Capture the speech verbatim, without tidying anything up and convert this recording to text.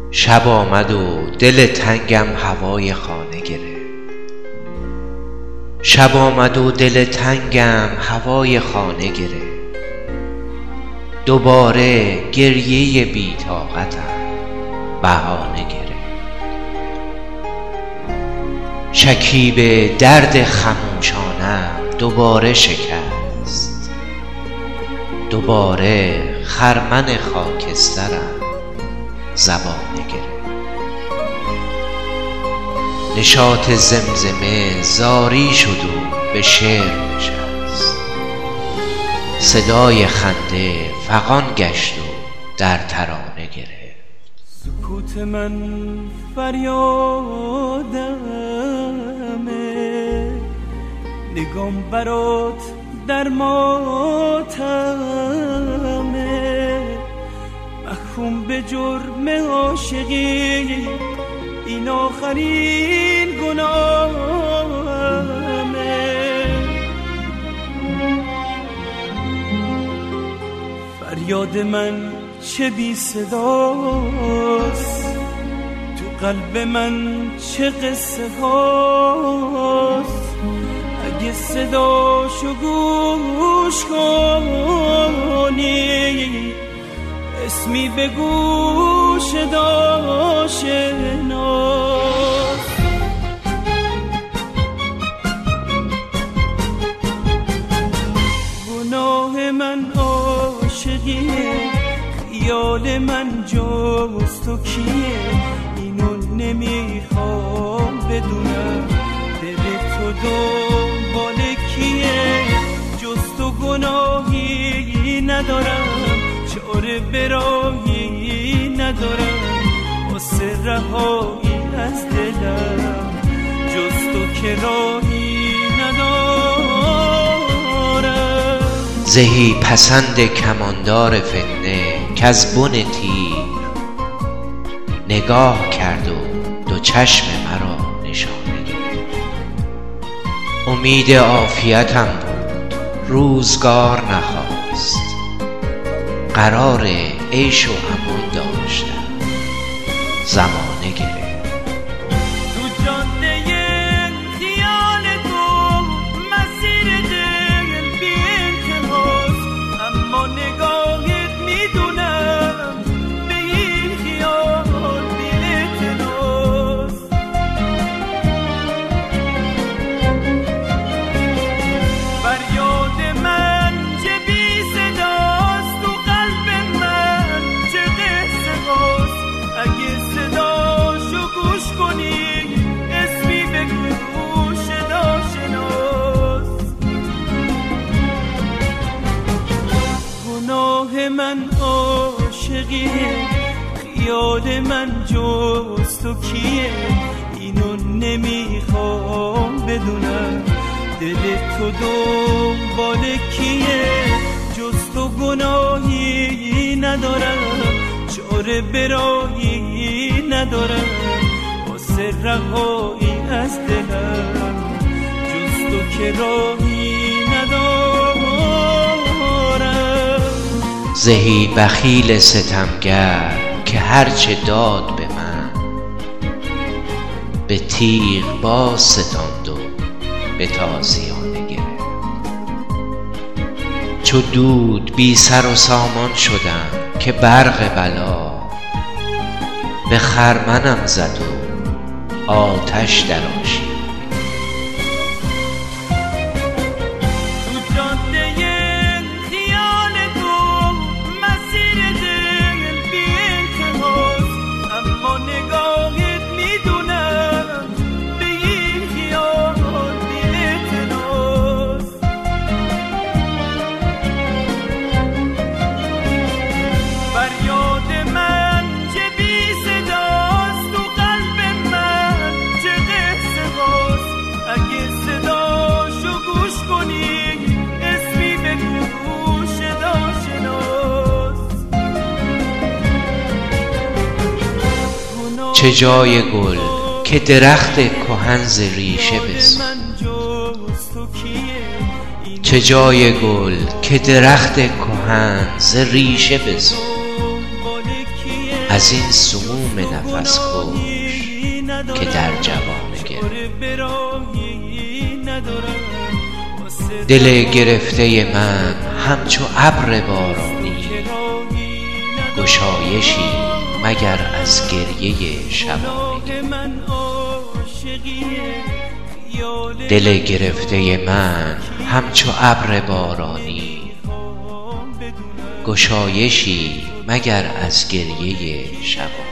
شب آمد و دل تنگم هوای خانه گرفت. شب آمد و دل تنگم هوای خانه گرفت. دوباره گریه بی طاقتم بهانه گرفت. شکیب درد خموشانم دوباره شکست. دوباره خرمن خاکسترم زبانه گرفت. نشاط زمزمه زاری شد و به شعر نشست. صدای خنده فغان گشت و در ترانه گرفت. سکوت من فریادمه، نگام برات در ماتمه. محکوم به جرم عاشقی، این آخرین گناهمه. فریاد من چه بی صداست، تو قلب من چه قصه هاست. اگه صداشو گوش کنی، اسمی به گوش داشناس. گناه من عاشقیه، خیال من جز تو کیه. اینو نمیخوام بدونم، دل تو دنبال کیه. جز تو گناهی ندارم، چاره براهی ندارم واسه رهایی از دلم. جز تو که راهی ندارم. زهی پسند کماندار فتنه کز بن تیر نگاه کرد و دو چشم مرا نشانه گرفت. امید عافیتم بود روزگار نخواست، قرار عیش و امان داشتم زمانه گرفت. تو جاده خیال تو مسیر دل بی انتهاست، اما نگاهت میدونم به این خیال بی اعتناست. فریاد من چه بی صداست، تو قلب من چه قصه هاست. اگه صداشو گوش کنی، اسمی به گوش داشناس. گناه من عاشقیه، خیال من جز تو کیه. اینو نمیخوام بدونم، دل تو دنبال کیه. جز تو گناهی ندارم، چاره براهی ندارم واسه رهایی از دلم. جز تو که راهی ندارم. زهی بخیل ستمگر که هرچه داد به من، به تیغ باز ستاند و به تازیانه گرفت. چو دود بی سر و سامان شدم که برق بلا به خرمنم زد و آتش در آشیانه. تو جاده خیال تو مسیر دل بی انتهاست، اما نگاهت میدونم به این خیال بی اعتناست. فریاد من چه بی صداست، تو قلب من چه قصه هاست. اگه صداشو گوش کنی، اسمی به گوش داشناس. چه جای گل که درخت کهن ز ریشه بسوخت. چه جای گل که درخت کهن ز ریشه بسوخت. از این سموم نفس کش که در جوان گرفت. دل گرفته من همچو ابر بارانی، گشایشی مگر از گریه شبانه. دل گرفته من همچو ابر بارانی، گشایشی مگر از گریه شبانه.